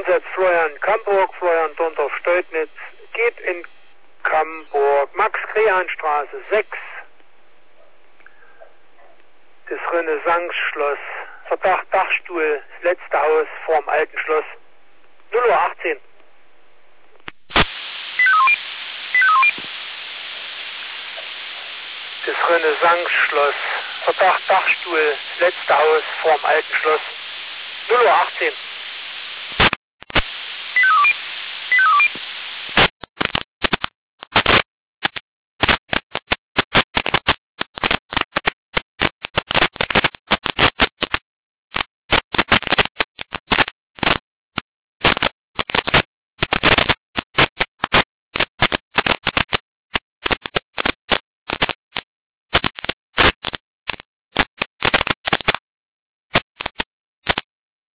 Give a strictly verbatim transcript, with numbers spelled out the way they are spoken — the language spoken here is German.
Einsatz Florian Kamburg, Florian Dorndorf Steutnitz, geht in Kamburg, Max-Krehan-Straße sechs, das Renaissance-Schloss, Verdacht Dachstuhl, das letzte Haus vorm alten Schloss, null Uhr achtzehn. Das Renaissance-Schloss, Verdacht Dachstuhl, das letzte Haus vorm alten Schloss, null Uhr achtzehn.